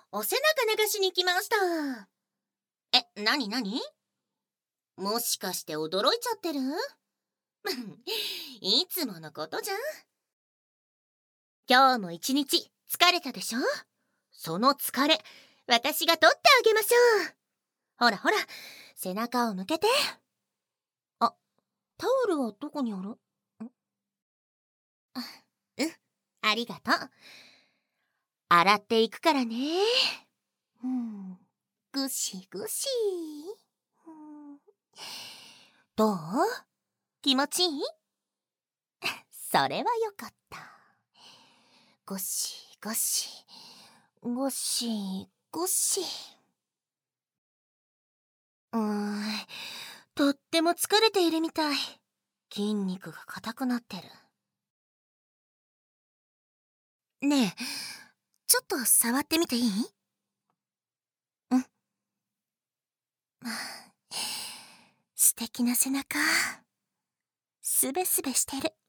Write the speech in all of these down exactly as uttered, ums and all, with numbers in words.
お背中流しに来ました。え、なになに？もしかして驚いちゃってる？いつものことじゃん。今日も一日疲れたでしょ？その疲れ、私が取ってあげましょう。ほらほら、背中を向けて。あ、タオルはどこにある？ん？あ、うん、ありがとう。洗っていくからね。うん、ぐしぐし。うん、どう？気持ちいい？それはよかった。ごしごし、ごしごし。うーん、とっても疲れているみたい。筋肉が硬くなってる。ねえ、ちょっと触ってみていい？うん。素敵な背中。すべすべしてる。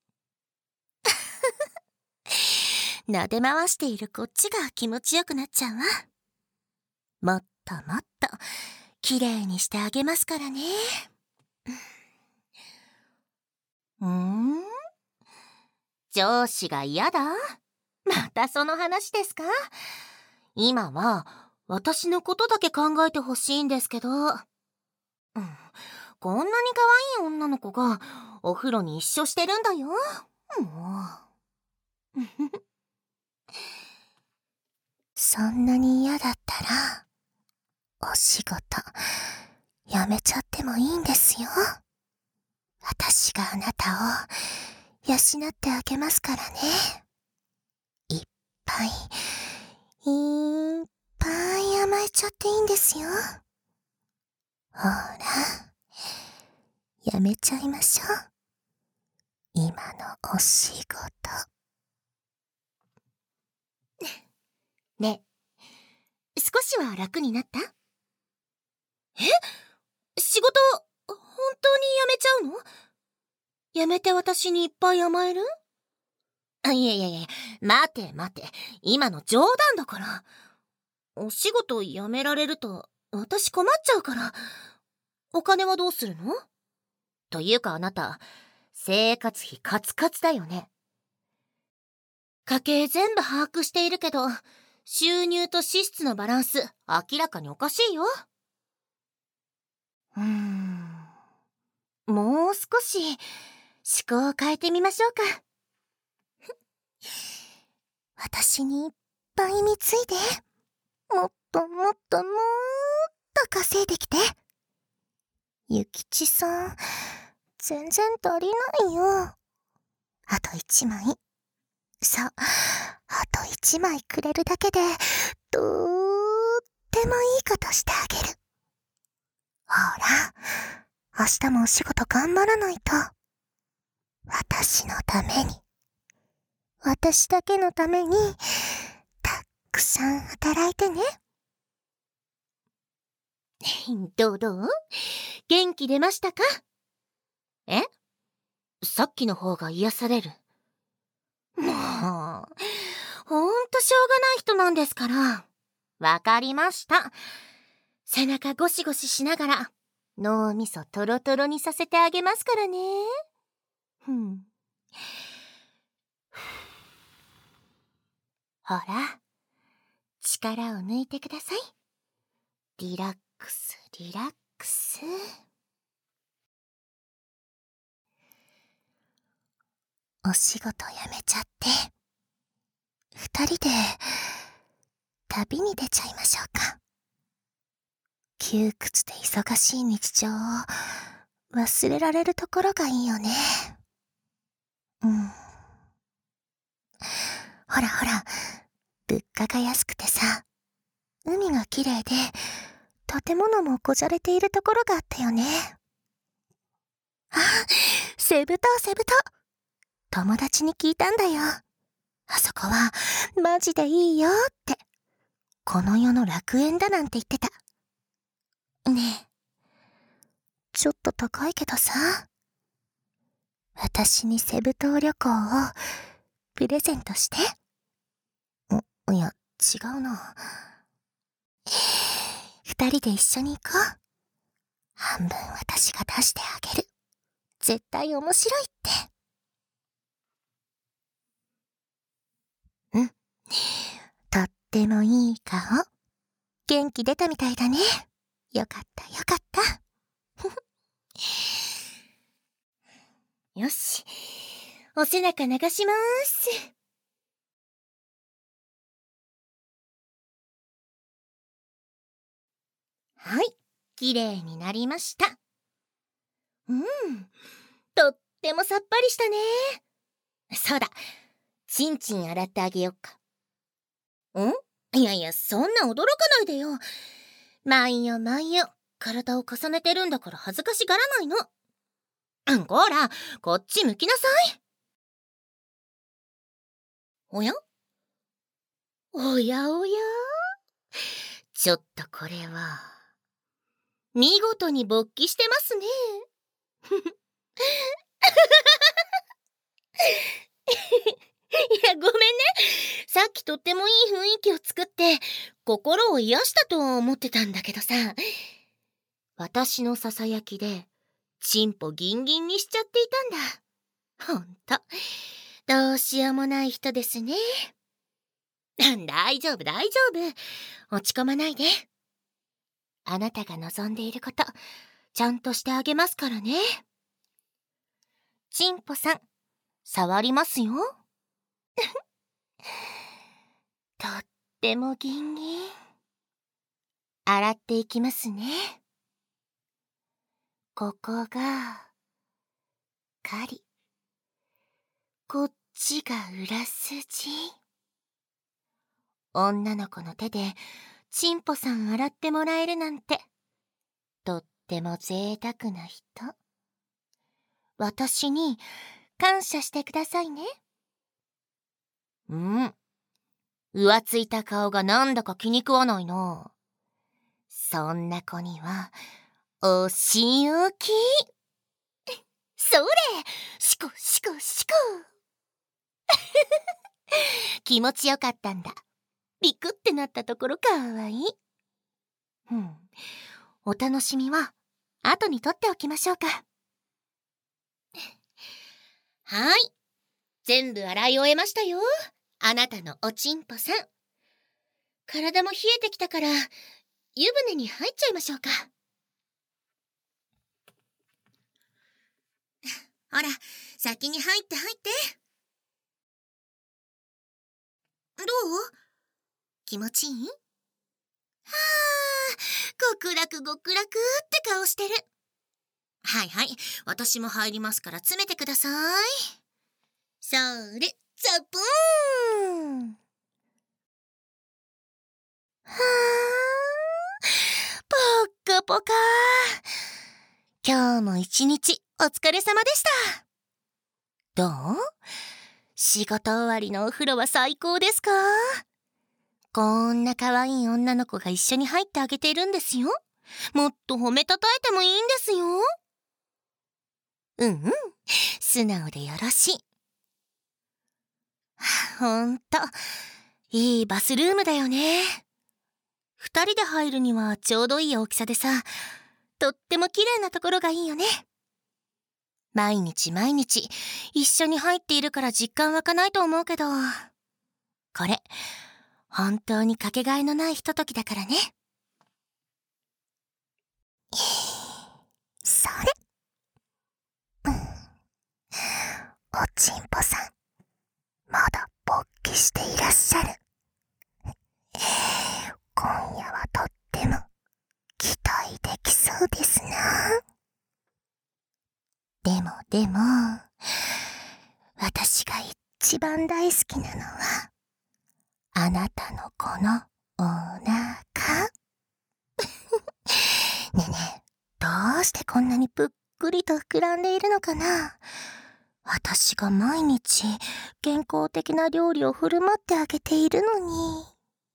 撫で回しているこっちが気持ちよくなっちゃうわ。もっともっときれいにしてあげますからね。うーん？上司が嫌だ？またその話ですか？今は私のことだけ考えてほしいんですけど。うん、こんなに可愛い女の子がお風呂に一緒してるんだよ。もう。そんなに嫌だったら、お仕事、やめちゃってもいいんですよ。私があなたを養ってあげますからね。いっぱい、いっぱい甘えちゃっていいんですよ。ほら、やめちゃいましょう。今のお仕事。ね、少しは楽になった？え？仕事、本当に辞めちゃうの？やめて私にいっぱい甘える？あ、いやいやいや、待て待て。今の冗談だから。お仕事辞められると、私困っちゃうから。お金はどうするの？というかあなた、生活費カツカツだよね。家計全部把握しているけど、収入と支出のバランス、明らかにおかしいよ。うーん。もう少し、思考を変えてみましょうか。私にいっぱい貢いで。もっともっともっと稼いできて。ゆきちさん、全然足りないよ。あと一枚。そう、あと一枚くれるだけで、とってもいいことしてあげる。ほら、明日もお仕事頑張らないと。私のために。私だけのために、たくさん働いてね。どうどう？元気出ましたか？え？さっきの方が癒される。もう、ほんとしょうがない人なんですから。わかりました。背中ゴシゴシしながら、脳みそトロトロにさせてあげますからね。ふん。ほら、力を抜いてください。リラックス、リラックス。お仕事辞めちゃって、二人で旅に出ちゃいましょうか。窮屈で忙しい日常を忘れられるところがいいよね。うん。ほらほら、物価が安くてさ、海が綺麗で、建物もこじゃれているところがあったよね。あ、セブ島セブ島。友達に聞いたんだよ。あそこは、マジでいいよって。この世の楽園だなんて言ってた。ねえ、ちょっと高いけどさ、私にセブ島旅行をプレゼントして。ん、いや、違うな。 二人で一緒に行こう。半分私が出してあげる。絶対面白いって。うん。とってもいい顔。元気出たみたいだね。よかったよかった。よし。お背中流しまーす。はい。きれいになりました。うん。とってもさっぱりしたね。そうだ。ちんちん洗ってあげよっか。ん？いやいや、そんな驚かないでよ。まあいいよまあいいよ。体を重ねてるんだから恥ずかしがらないの。うん、こら、こっち向きなさい。おや？おやおや？ちょっとこれは、見事に勃起してますね。いや、ごめんね。さっきとってもいい雰囲気を作って、心を癒したと思ってたんだけどさ、私のささやきで、チンポギンギンにしちゃっていたんだ。ほんと、どうしようもない人ですね。大丈夫、大丈夫。落ち込まないで。あなたが望んでいること、ちゃんとしてあげますからね。チンポさん、触りますよ。とってもギンギン。洗っていきますね。ここが、カリ。こっちが裏筋。女の子の手で、チンポさん洗ってもらえるなんて、とっても贅沢な人。私に感謝してくださいね。うん。浮ついた顔がなんだか気に食わないな。そんな子には、お仕置き。それ！シコシコシコ。気持ちよかったんだ。ビクってなったところかわいい。うん。お楽しみは後に取っておきましょうか。はい。全部洗い終えましたよ。あなたのおちんぽさん。体も冷えてきたから、湯船に入っちゃいましょうか。ほら、先に入って入って。どう？気持ちいい？はあ、極楽極楽って顔してる。はいはい、私も入りますから詰めてください。それ、ザブーン。はあ、ぽっかぽか。今日も一日お疲れ様でした。どう？仕事終わりのお風呂は最高ですか？こんな可愛い女の子が一緒に入ってあげているんですよ。もっと褒めたたえてもいいんですよ。うんうん、素直でよろしい。ほんと、いいバスルームだよね。二人で入るにはちょうどいい大きさでさ、とっても綺麗なところがいいよね。毎日毎日一緒に入っているから実感湧かないと思うけど、これ本当にかけがえのないひとときだからね。それ、うん、おちんぽさん、まだ勃起していらっしゃる。今夜はとっても期待できそうですな。でもでも、私が一番大好きなのは、あなたのこのお腹。ねえねえ、どうしてこんなにぷっくりと膨らんでいるのかな？私が毎日健康的な料理を振る舞ってあげているのに。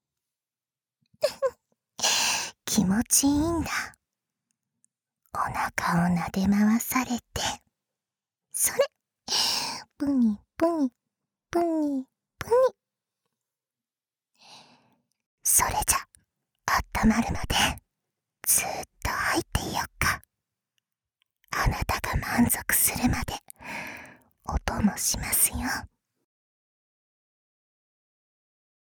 気持ちいいんだ。お腹を撫で回されて。それ、ぷにぷにぷにぷに。それじゃ、あったまるまで満足するまでお供しますよ。